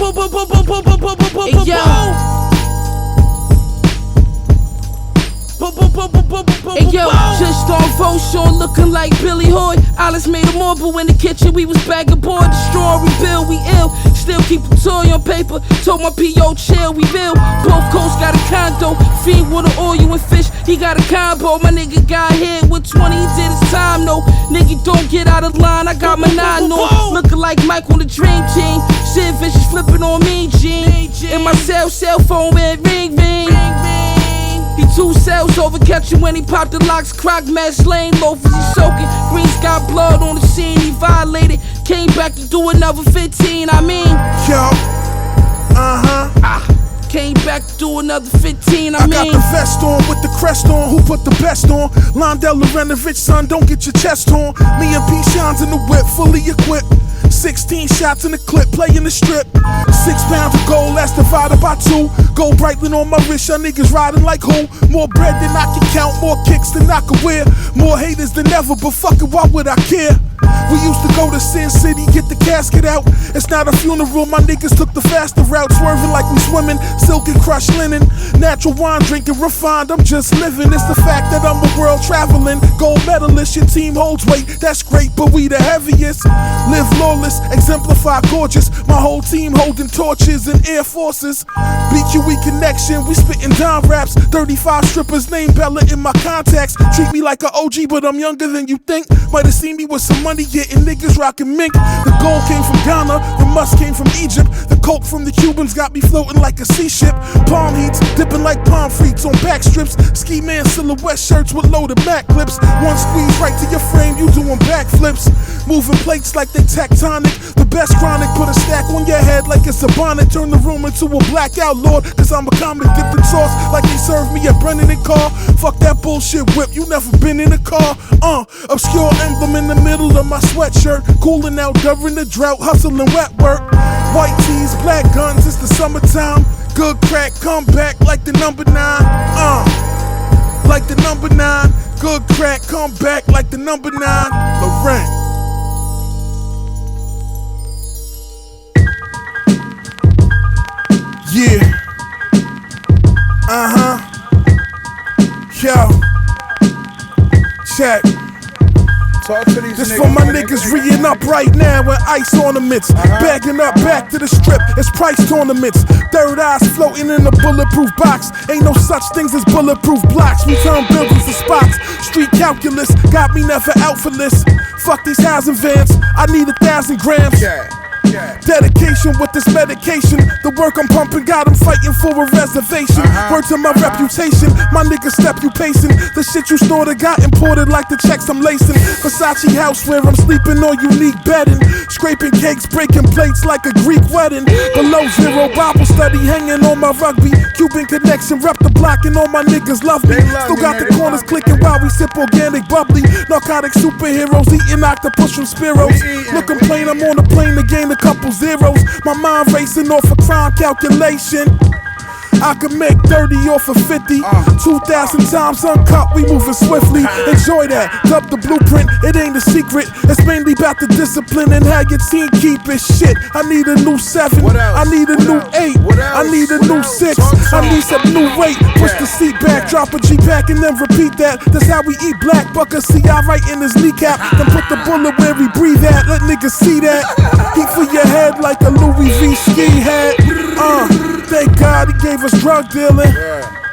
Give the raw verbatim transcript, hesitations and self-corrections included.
Hey, yo. Hey yo, just on Volshaw looking like Billy Hoy. Alice made a marble in the kitchen, we was bagging board. Destroy, rebuild, we ill. Still keep the toy on paper. Told my P O chill, we build. Both coasts got a condo. Feed water, oil and fish. He got a combo. My nigga got hit with twenty, he did his time. No, nigga don't get out of line. I got my nine on. Looking like Mike on the dream team. Shit vicious flipping on me, Gene. In my cell, cell phone with ring, ring. He two cells over, catch him when he popped the locks. Croc match lane, loafers he soaking. Greens got blood on the scene, he violated. Came back to do another fifteen, I mean. Yo, uh-huh. Ah, came back to do another fifteen, I, I mean. got the vest on with the crest on, who put the best on? Londell Lorenovich, son, don't get your chest on. Me and P. Shines in the whip, fully equipped. sixteen shots in the clip, playing the strip. Six pounds of gold, that's divided by two. Gold Breitling on my wrist, y'all niggas riding like who? More bread than I can count, more kicks than I can wear. More haters than ever, but fuck it, why would I care? We used to go to Sin City, get the casket out. It's not a funeral, my niggas took the faster route. Swerving like we swimming, silk and crushed linen. Natural wine drinking, refined, I'm just living. It's the fact that I'm a world traveling gold medalist, your team holds weight, that's great, but we the heaviest. Live lawless, exemplify gorgeous. My whole team holding torches and air forces. B Q E connection, we spitting dime raps. thirty-five strippers, name Bella in my contacts. Treat me like an O G, but I'm younger than you think. Might have seen me with some money, getting niggas rocking mink. The gold came from Ghana, the musk came from Egypt. The coke from the Cubans got me floating like a sea ship. Palm heats, dipping like palm freaks on back strips. Ski man silhouette shirts with loaded Mac clips. One squeeze right to your frame, you doing backflips. Moving plates like they tectonic. The best chronic, put a stack on your head like it's a bonnet. Turn the room into a blackout lord, cause I'm a comic dipping sauce like they serve me at Brennan and Carr. Fuck that bullshit whip, you never been in a car. Uh, obscure emblem in the middle of my sweatshirt. Cooling out during the drought, hustling wet work. White tees, black guns, it's the summertime. Good crack, come back like the number nine. Uh, like the number nine. Good crack, come back like the number nine. Laurent. Yeah. Uh-huh. Yo. Check. Talk to these this niggas, for my man. niggas re-ing up right now with ice ornaments. Uh-huh. Bagging up back to the strip, it's price tournaments. Third eyes floating in a bulletproof box. Ain't no such things as bulletproof blocks. We turn buildings to spots. Street calculus got me never out for this. Fuck these housing vans, I need a thousand grams. Yeah. Yeah. Dedication with this medication. The work I'm pumping got them fighting for a reservation. Uh-huh. Word to my reputation, my niggas step you pacing. The shit you snorted got imported like the checks I'm lacing. Versace houseware, I'm sleeping on unique bedding. Scraping cakes, breaking plates like a Greek wedding. Below zero, Bible study hanging on my rugby. Cuban connection, rep the block and all my niggas love me. Love Still you, got the nigga. corners clicking while we sip organic bubbly. Narcotic superheroes eating octopus from Spiros. Looking plain, I'm on a plane to gain a couple zeros. My mind racing off a crime calculation. I could make thirty off of fifty. Two thousand times uncut, we moving swiftly. Enjoy that, dub the blueprint, it ain't a secret. It's mainly about the discipline and how your team keep it. Shit, I need a new seven, I need a What new else? eight, What I else? need a What new else? six, Talk to I me. need some new weight. Push Yeah. the seat back, Yeah. drop a G pack and then repeat that. That's how we eat black buckers, see I right in his kneecap. Then put the bullet where he breathe at, let niggas see that. Heat for your head like a Louis V ski hat. Uh, thank God he gave us drug dealing. Yeah.